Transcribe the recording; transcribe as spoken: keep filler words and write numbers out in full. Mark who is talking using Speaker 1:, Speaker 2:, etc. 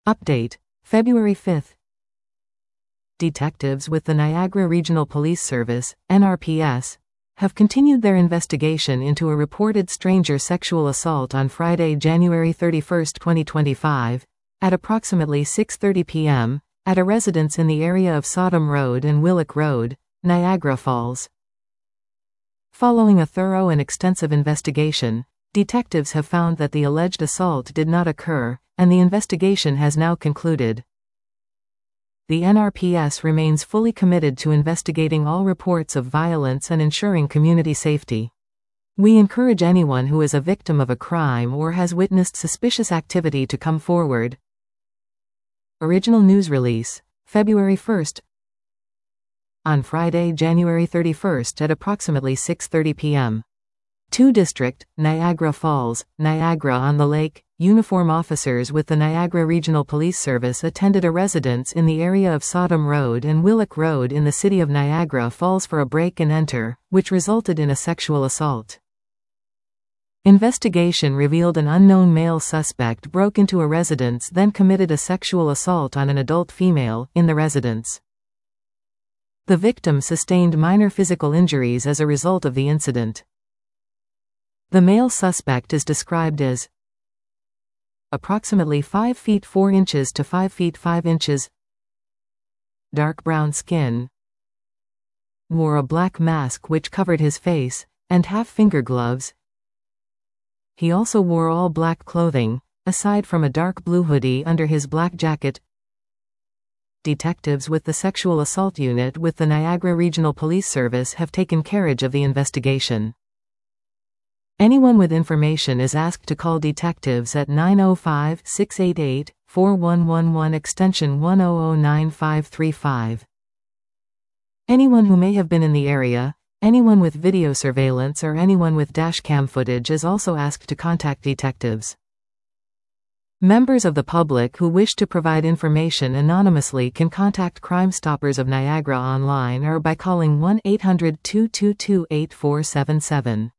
Speaker 1: Update, February fifth. Detectives with the Niagara Regional Police Service, N R P S, have continued their investigation into a reported stranger sexual assault on Friday, January thirty-first, twenty twenty-five, at approximately six thirty p m, at a residence in the area of Sodom Road and Willock Road, Niagara Falls. Following a thorough and extensive investigation, detectives have found that the alleged assault did not occur, and the investigation has now concluded. The N R P S remains fully committed to investigating all reports of violence and ensuring community safety. We encourage anyone who is a victim of a crime or has witnessed suspicious activity to come forward. Original news release, February first. On Friday, January thirty-first at approximately six thirty p m two District, Niagara Falls, Niagara-on-the-Lake, uniform officers with the Niagara Regional Police Service attended a residence in the area of Sodom Road and Willock Road in the city of Niagara Falls for a break-and-enter, which resulted in a sexual assault. Investigation revealed an unknown male suspect broke into a residence, then committed a sexual assault on an adult female in the residence. The victim sustained minor physical injuries as a result of the incident. The male suspect is described as approximately five feet four inches to five feet five inches, dark brown skin, wore a black mask which covered his face, and half-finger gloves. He also wore all black clothing, aside from a dark blue hoodie under his black jacket. Detectives with the Sexual Assault Unit with the Niagara Regional Police Service have taken carriage of the investigation. Anyone with information is asked to call detectives at nine oh five, six eight eight, four one one one extension one oh oh nine five three five. Anyone who may have been in the area, anyone with video surveillance or anyone with dashcam footage is also asked to contact detectives. Members of the public who wish to provide information anonymously can contact Crime Stoppers of Niagara online or by calling one eight hundred, two two two, eight four seven seven.